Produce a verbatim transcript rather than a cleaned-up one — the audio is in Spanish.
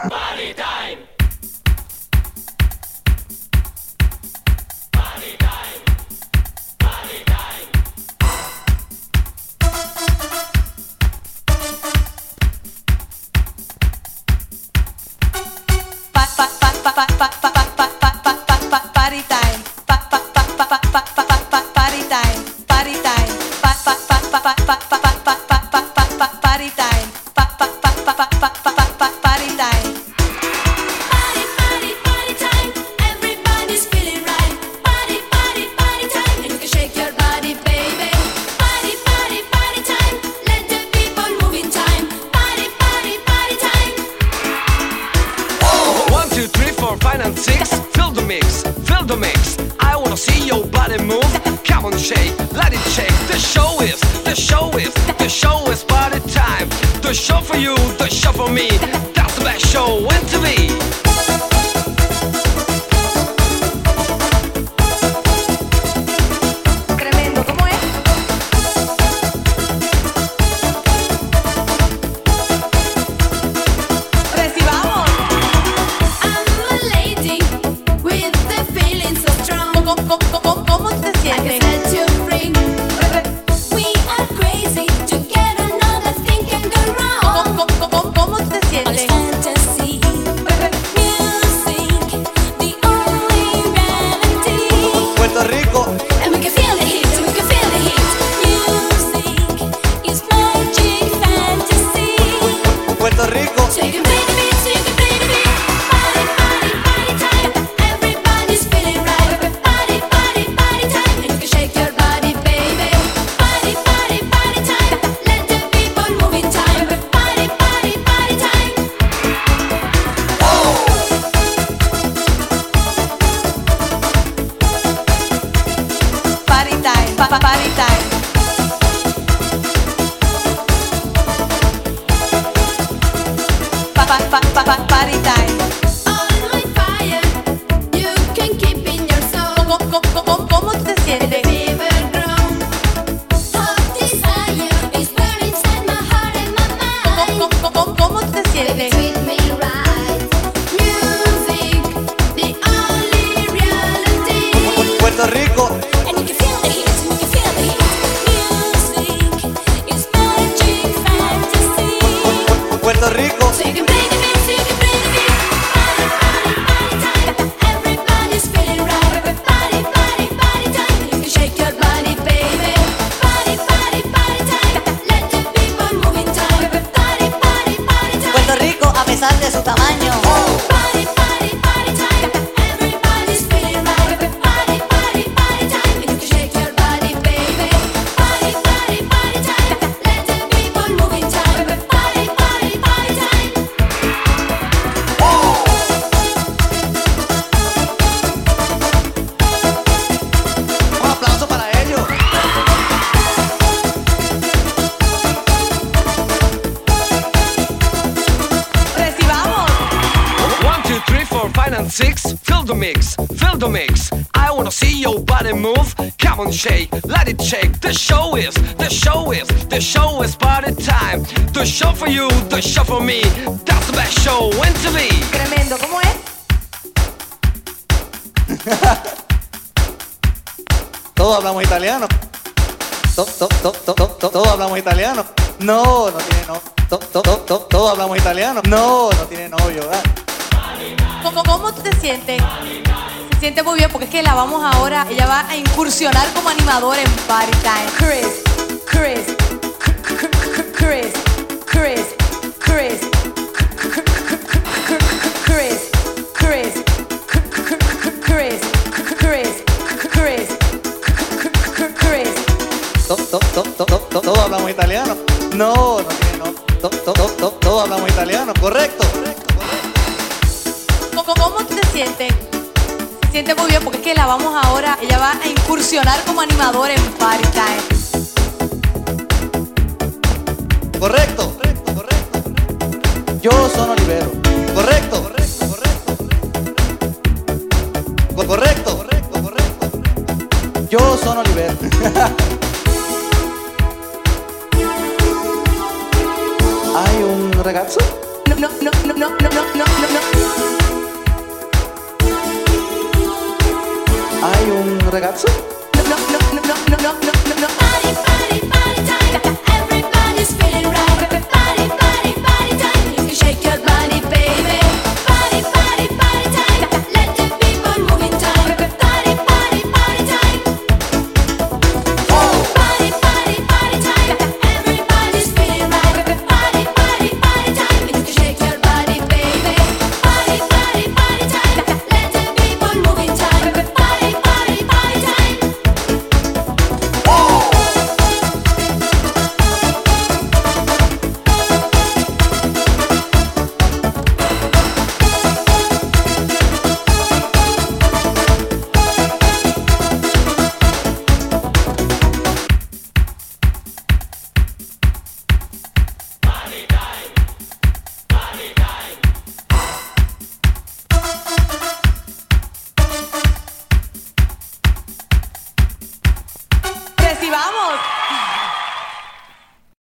Party time. Six, fill the mix, fill the mix. I wanna see your body move. Come on, shake, let it shake. The show is, the show is, the show is party time. The show for you, the show for me. That's the best show in T V. Tremendo, ¿cómo es? Todos hablamos italiano. To, to, to, to, to, to, todos hablamos italiano. No, no tiene no. To, to, to, to, todos hablamos italiano. No, no tiene novio, ¿verdad? ¿Cómo, ¿Cómo tú te sientes? Se siente muy bien porque es que la vamos ahora. Ella va a incursionar como animadora en Party Time. Chris, Chris, Chris, Chris, Chris, Chris, Chris, Chris, Chris, Chris. Todos hablamos italiano. No, no tiene no. Todos hablamos italiano. Correcto. ¿Cómo tú te sientes? Se siente muy bien porque es que la vamos ahora. Ella va a incursionar como animadora en Party Time. Correcto. Correcto, correcto. Yo soy Olivero. Correcto. Correcto, correcto. Correcto, correcto, correcto. Yo soy Olivero. ¿Hay un ragazzo? No, no, no, no, no, no, no, no. Hay un ragazzo. No, no, no, no, no, no, no.